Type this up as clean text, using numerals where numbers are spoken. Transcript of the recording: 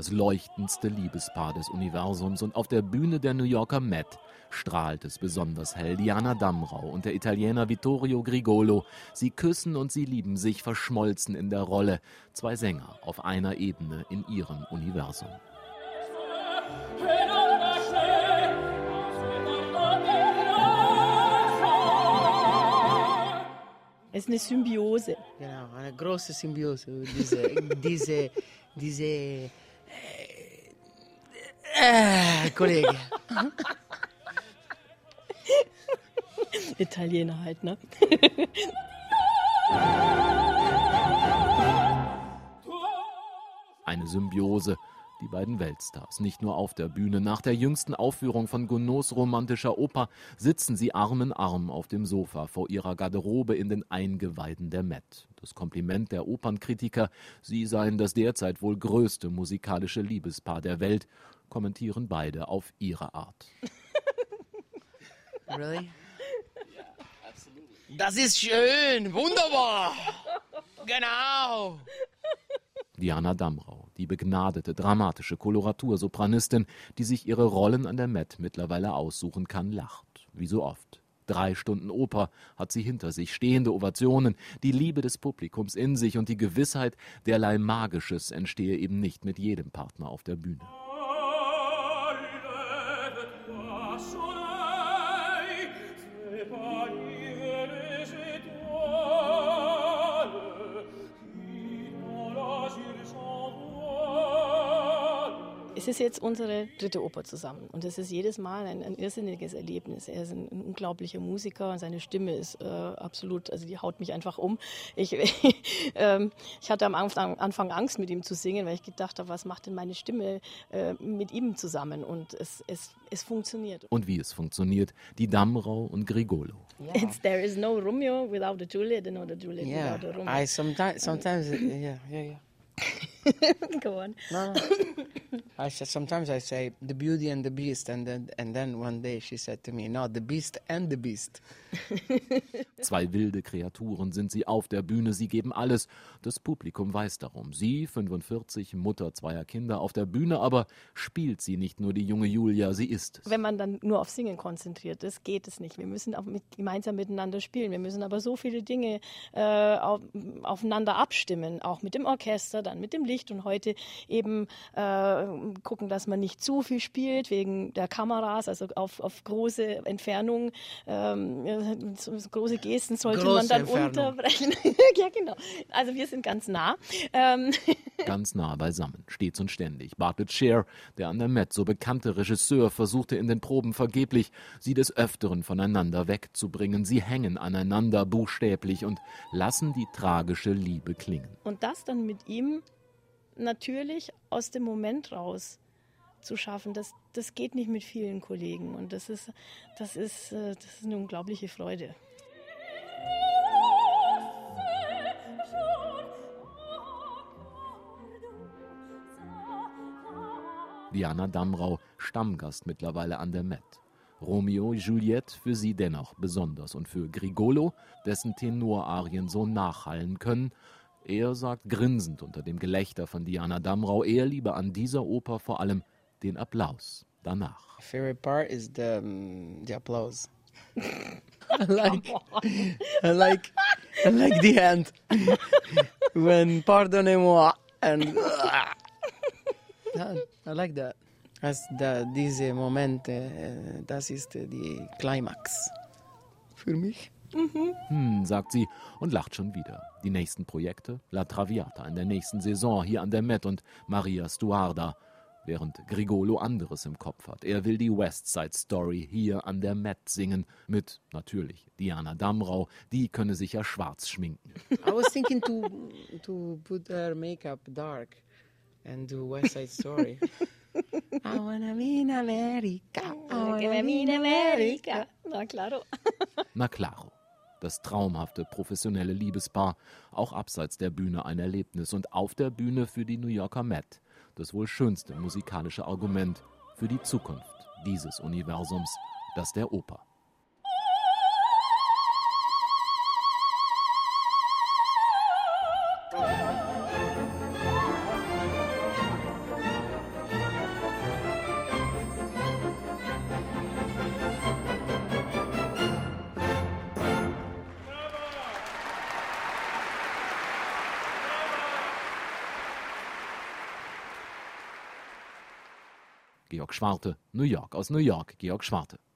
das leuchtendste Liebespaar des Universums. Und auf der Bühne der New Yorker Met strahlt es besonders hell. Diana Damrau und der Italiener Vittorio Grigolo. Sie küssen und sie lieben sich, verschmolzen in der Rolle. Zwei Sänger auf einer Ebene in ihrem Universum. Es ist eine Symbiose. Genau, eine große Symbiose. Diese Kollege. Italiener halt, ne? Eine Symbiose. Die beiden Weltstars, nicht nur auf der Bühne. Nach der jüngsten Aufführung von Gounods romantischer Oper sitzen sie Arm in Arm auf dem Sofa vor ihrer Garderobe in den Eingeweiden der Met. Das Kompliment der Opernkritiker, sie seien das derzeit wohl größte musikalische Liebespaar der Welt, kommentieren beide auf ihre Art. Really? Das ist schön, wunderbar. Genau. Diana Damrau, die begnadete, dramatische Koloratursopranistin, die sich ihre Rollen an der Met mittlerweile aussuchen kann, lacht. Wie so oft. 3 Stunden Oper hat sie hinter sich, stehende Ovationen, die Liebe des Publikums in sich und die Gewissheit, derlei Magisches entstehe eben nicht mit jedem Partner auf der Bühne. Es ist jetzt unsere 3. Oper zusammen und es ist jedes Mal ein irrsinniges Erlebnis. Er ist ein unglaublicher Musiker und seine Stimme ist absolut, also die haut mich einfach um. Ich hatte am Anfang Angst, mit ihm zu singen, weil ich gedacht habe, was macht denn meine Stimme mit ihm zusammen? Und es funktioniert. Und wie es funktioniert, die Damrau und Grigolo. Yeah. There is no Romeo without a Juliet and no Juliet without a Romeo. I sometimes yeah. Go on. No. Sometimes I say the Beauty and the Beast, and then one day she said to me, no, the Beast and the Beast. 2 wilde Kreaturen sind sie auf der Bühne, sie geben alles. Das Publikum weiß darum. Sie, 45, Mutter 2 Kinder, auf der Bühne aber spielt sie nicht nur die junge Julia, sie ist es. Wenn man dann nur auf Singen konzentriert ist, geht es nicht. Wir müssen auch gemeinsam miteinander spielen. Wir müssen aber so viele Dinge aufeinander abstimmen, auch mit dem Orchester, dann mit dem Licht und heute eben gucken, dass man nicht zu viel spielt wegen der Kameras, also auf große Entfernungen, große Gesten sollte man dann unterbrechen. Ja, genau. Also wir sind ganz nah. Ganz nah beisammen, stets und ständig. Bartlett Sher, der an der Met so bekannte Regisseur, versuchte in den Proben vergeblich, sie des Öfteren voneinander wegzubringen. Sie hängen aneinander buchstäblich und lassen die tragische Liebe klingen. Und das dann mit ihm natürlich aus dem Moment raus zu schaffen, das geht nicht mit vielen Kollegen und das ist eine unglaubliche Freude. Diana Damrau, Stammgast mittlerweile an der Met. Romeo, Juliette für sie dennoch besonders und für Grigolo, dessen Tenorarien so nachhallen können. Er sagt grinsend unter dem Gelächter von Diana Damrau, er liebe an dieser Oper vor allem den Applaus danach. My favorite part is the applause. I like the end when pardonnez-moi and I like that. Diese Momente, das ist die Climax für mich. Sagt sie und lacht schon wieder. Die nächsten Projekte? La Traviata in der nächsten Saison hier an der Met und Maria Stuarda, während Grigolo anderes im Kopf hat. Er will die West Side Story hier an der Met singen mit, natürlich, Diana Damrau. Die könne sich ja schwarz schminken. I was thinking to put her makeup dark and do West Side Story. I wanna be in America. I wanna be in America. Na claro. Na claro. Das traumhafte, professionelle Liebespaar, auch abseits der Bühne ein Erlebnis und auf der Bühne für die New Yorker Met das wohl schönste musikalische Argument für die Zukunft dieses Universums, das der Oper. Georg Schwarte, New York. Aus New York, Georg Schwarte.